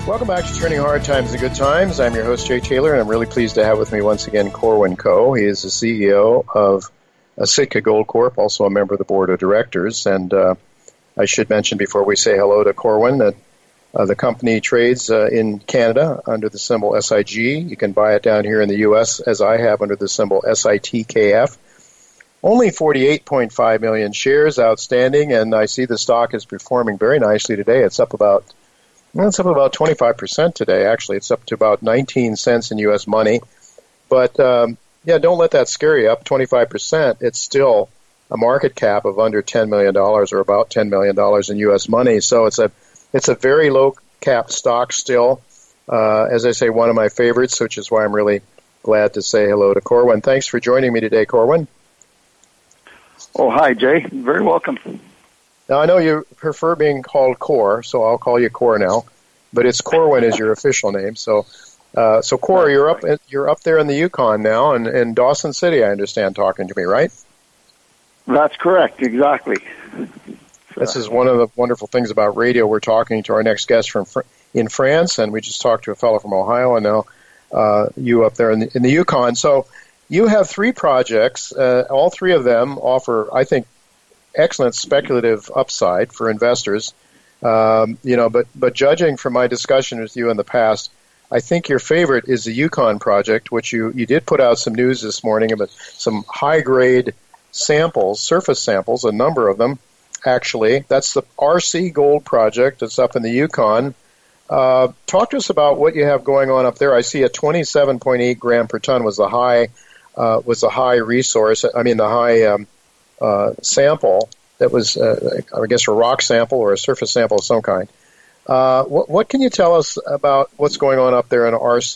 Welcome back to Turning Hard Times into Good Times. I'm your host, Jay Taylor, and I'm really pleased to have with me once again Corwin Coe. He is the CEO of Sitka Gold Corp, also a member of the board of directors. And I should mention before we say hello to Corwin that the company trades in Canada under the symbol SIG. You can buy it down here in the U.S., as I have, under the symbol SITKF. Only 48.5 million shares outstanding, and I see the stock is performing very nicely today. It's up about 25% today, actually. It's up to about 19 cents in U.S. money. But, don't let that scare you. Up 25%, it's still a market cap of under $10 million or about $10 million in U.S. money. So it's a very low cap stock still. As I say, one of my favorites, which is why I'm really glad to say hello to Corwin. Thanks for joining me today, Corwin. Oh, hi, Jay. Very welcome. Now, I know you prefer being called Cor, so I'll call you Cor now. But it's Corwin is your official name. So Cor, you're up there in the Yukon now, and in Dawson City, I understand, talking to me, right? That's correct, exactly. This is one of the wonderful things about radio. We're talking to our next guest in France, and we just talked to a fellow from Ohio, and now you up there in the Yukon. So you have three projects. All three of them offer, I think, excellent speculative upside for investors. But judging from my discussion with you in the past, I think your favorite is the Yukon project, which you did put out some news this morning about some high-grade samples, surface samples, a number of them, actually. That's the RC Gold project. It's up in the Yukon. Talk to us about what you have going on up there. I see a 27.8 gram per ton was the high resource. I mean, the high sample that was, I guess, a rock sample or a surface sample of some kind. What can you tell us about what's going on up there in the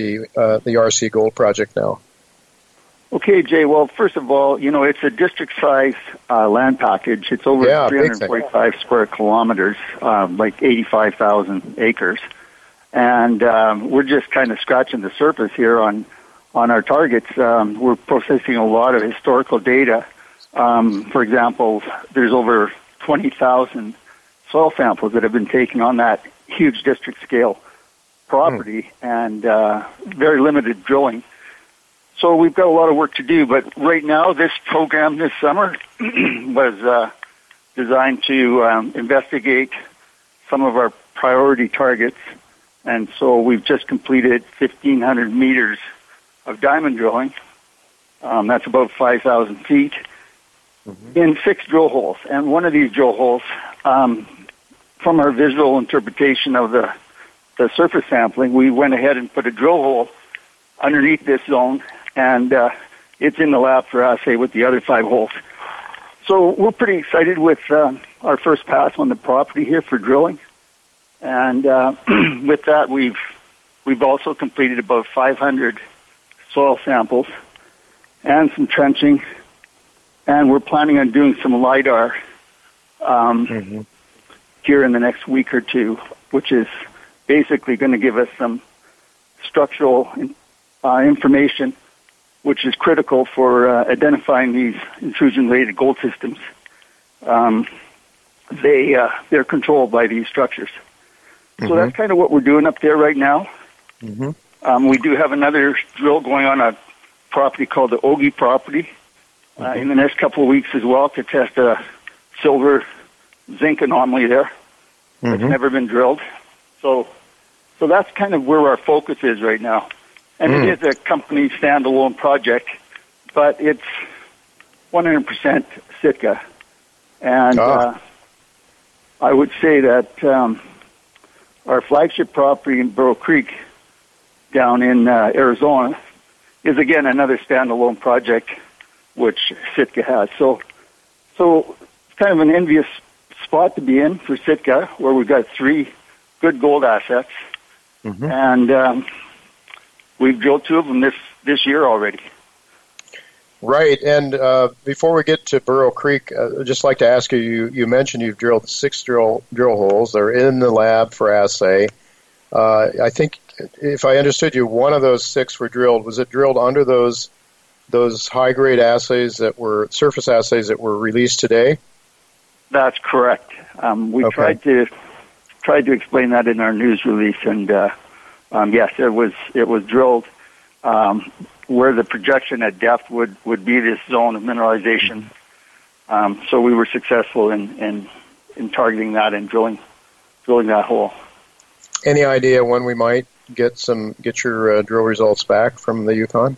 RC Gold project now? Okay, Jay. Well, first of all, it's a district-size land package. It's over 345 square kilometers, like 85,000 acres. And we're just kind of scratching the surface here on our targets. We're processing a lot of historical data. For example, there's over 20,000 soil samples that have been taken on that huge district-scale property and very limited drilling. So we've got a lot of work to do, but right now this program this summer was designed to investigate some of our priority targets, and so we've just completed 1,500 meters of diamond drilling. That's about 5,000 feet in 6 drill holes. And one of these drill holes, from our visual interpretation of the surface sampling, we went ahead and put a drill hole underneath this zone, and it's in the lab for assay with the other 5 holes. So we're pretty excited with our first pass on the property here for drilling. And with that, we've also completed about 500 soil samples and some trenching, and we're planning on doing some LIDAR here in the next week or two, which is basically going to give us some structural information, which is critical for identifying these intrusion-related gold systems. They're controlled by these structures. So that's kind of what we're doing up there right now. We do have another drill going on a property called the Ogie property in the next couple of weeks as well to test a silver-zinc anomaly there that's never been drilled. So that's kind of where our focus is right now. And it is a company standalone project, but it's 100% Sitka. And I would say that our flagship property in Burrow Creek down in Arizona is, again, another standalone project which Sitka has. So it's kind of an envious spot to be in for Sitka, where we've got 3 good gold assets. And we've drilled 2 of them this year already. Right, and before we get to Burrow Creek, I'd just like to ask you, you mentioned you've drilled 6 drill holes. They're in the lab for assay. I think, if I understood you, one of those 6 were drilled. Was it drilled under those high-grade assays surface assays that were released today? That's correct. We tried to tried to explain that in our news release, and yes, it was drilled where the projection at depth would be this zone of mineralization. So we were successful in targeting that and drilling that hole. Any idea when we might get your drill results back from the Yukon?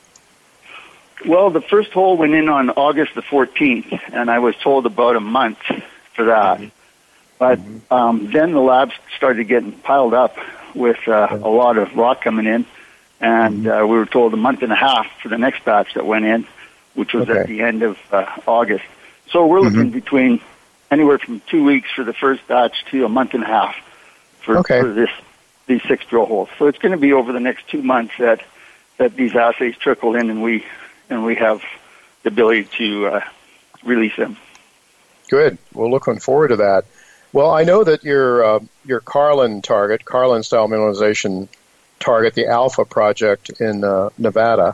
Well, the first hole went in on August the 14th, and I was told about a month for that. But then the labs started getting piled up with a lot of rock coming in, and we were told a month and a half for the next batch that went in, which was at the end of August. So we're looking between anywhere from 2 weeks for the first batch to a month and a half for these 6 drill holes. So it's going to be over the next 2 months that these assays trickle in, and we have the ability to release them. Good. We're looking forward to that. Well, I know that your Carlin style mineralization target, the Alpha project in Nevada,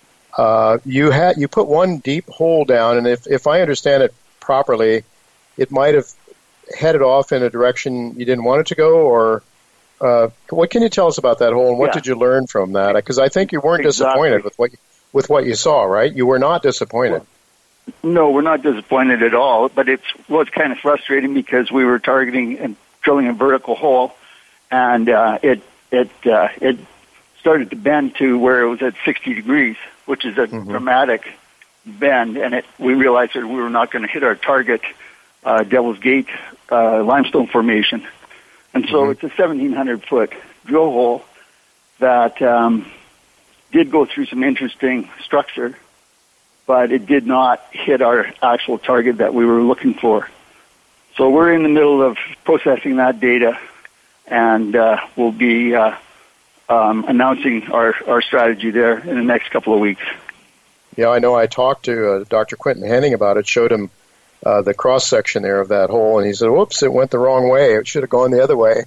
you put one deep hole down, and if I understand it properly, it might have headed off in a direction you didn't want it to go, or what can you tell us about that hole, and what did you learn from that? Because I think you weren't disappointed with what you saw, right? You were not disappointed. No, we're not disappointed at all, but it was kind of frustrating because we were targeting and drilling a vertical hole, and it started to bend to where it was at 60 degrees, which is a dramatic bend, and we realized that we were not going to hit our target, Devil's Gate limestone formation. And so it's a 1,700-foot drill hole that did go through some interesting structure, but it did not hit our actual target that we were looking for. So we're in the middle of processing that data, and we'll be announcing our strategy there in the next couple of weeks. Yeah, I know. I talked to Dr. Quentin Henning about it, showed him the cross-section there of that hole, and he said, whoops, it went the wrong way. It should have gone the other way.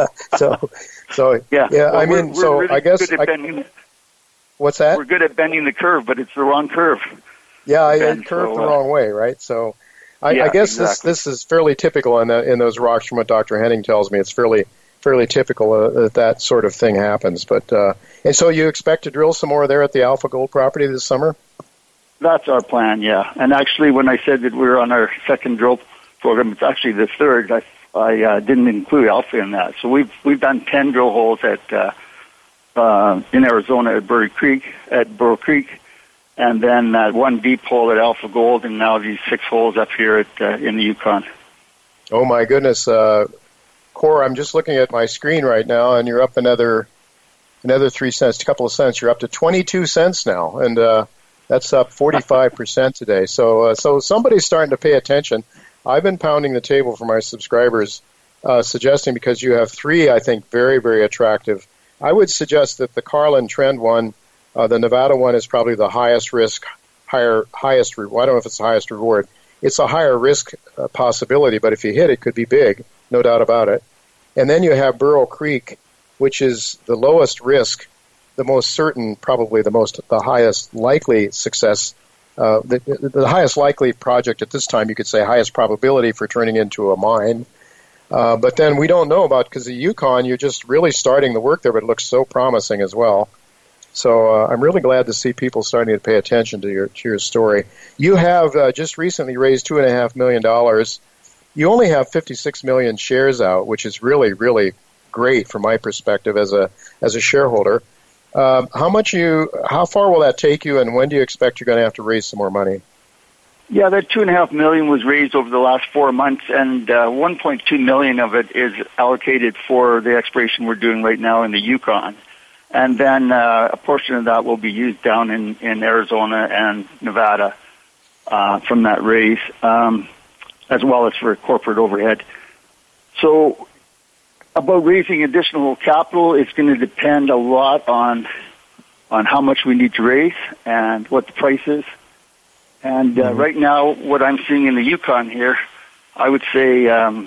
Well, I guess... What's that? We're good at bending the curve, but it's the wrong curve. Yeah, it curved the wrong way, right? So I guess exactly. This is fairly typical in those rocks from what Dr. Henning tells me. It's fairly typical that sort of thing happens. But and so you expect to drill some more there at the Alpha Gold property this summer? That's our plan, yeah. And actually, when I said that we were on our second drill program, it's actually the third. I didn't include Alpha in that. So we've done 10 drill holes in Arizona at Burro Creek, and then one deep hole at Alpha Gold, and now these 6 holes up here in the Yukon. Oh my goodness, Cor! I'm just looking at my screen right now, and you're up another 3 cents, a couple of cents. You're up to 22 cents now, and that's up 45% today. So somebody's starting to pay attention. I've been pounding the table for my subscribers, suggesting, because you have 3, I think, very, very attractive. I would suggest that the Carlin Trend one, the Nevada one, is probably the highest risk, highest reward. I don't know if it's the highest reward. It's a higher risk possibility, but if you hit it, could be big, no doubt about it. And then you have Burro Creek, which is the lowest risk, the most certain, probably the highest likely success, the highest likely project at this time. You could say highest probability for turning into a mine. But then we don't know about, because the Yukon, you're just really starting the work there, but it looks so promising as well. So I'm really glad to see people starting to pay attention to your story. You have just recently raised $2.5 million. You only have 56 million shares out, which is really, really great from my perspective as a shareholder. How far will that take you, and when do you expect you're going to have to raise some more money? Yeah, that $2.5 million was raised over the last 4 months, and $1.2 million of it is allocated for the exploration we're doing right now in the Yukon. And then a portion of that will be used down in Arizona and Nevada from that raise, as well as for corporate overhead. So about raising additional capital, it's going to depend a lot on how much we need to raise and what the price is. And right now, what I'm seeing in the Yukon here, I would say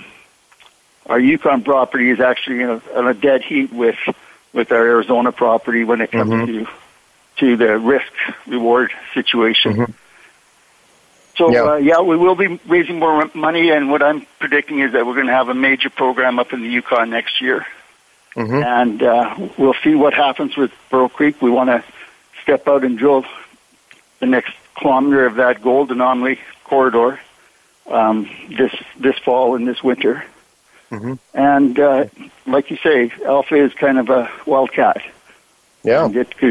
our Yukon property is actually in a dead heat with our Arizona property when it comes to the risk-reward situation. So, we will be raising more money, and what I'm predicting is that we're going to have a major program up in the Yukon next year. Mm-hmm. And we'll see what happens with Burrow Creek. We want to step out and drill the next kilometer of that gold anomaly corridor this fall and this winter. Mm-hmm. And like you say, Alpha is kind of a wildcat. Yeah. And it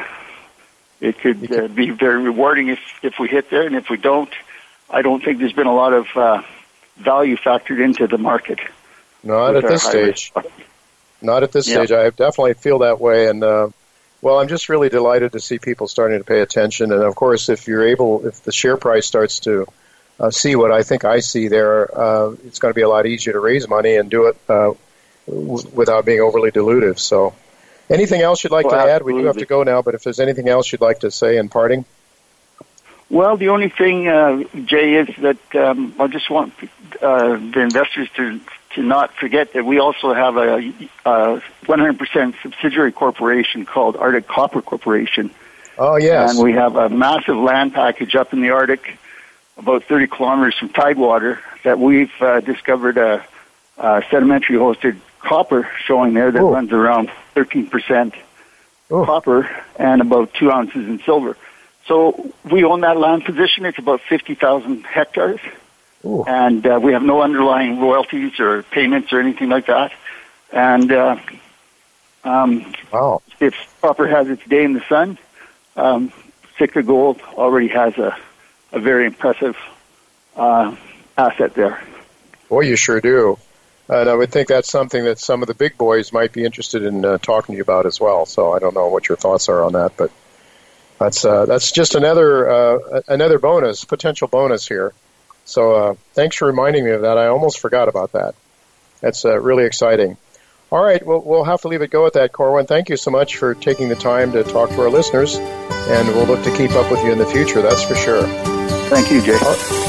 could be very rewarding if we hit there, and if we don't, I don't think there's been a lot of value factored into the market. Not at this stage. Not at this stage. I definitely feel that way, and I'm just really delighted to see people starting to pay attention. And of course, if the share price starts to see what I think I see there, it's going to be a lot easier to raise money and do it without being overly dilutive. So, anything else you'd like to add? We do have to go now, but if there's anything else you'd like to say in parting? Well, the only thing, Jay, is that I just want the investors to not forget that we also have a 100% subsidiary corporation called Arctic Copper Corporation. Oh, yes. And we have a massive land package up in the Arctic, about 30 kilometers from Tidewater, that we've discovered a sedimentary-hosted copper showing there that runs around 13% copper and about 2 ounces in silver. So we own that land position. It's about 50,000 hectares. Ooh. And we have no underlying royalties or payments or anything like that. And if copper has its day in the sun, Sitka Gold already has a very impressive asset there. Boy, you sure do. And I would think that's something that some of the big boys might be interested in talking to you about as well. So I don't know what your thoughts are on that, but that's just another bonus, potential bonus here. So thanks for reminding me of that. I almost forgot about that. That's really exciting. All right, well, we'll have to leave it go at that, Corwin. Thank you so much for taking the time to talk to our listeners, and we'll look to keep up with you in the future, that's for sure. Thank you, Jay.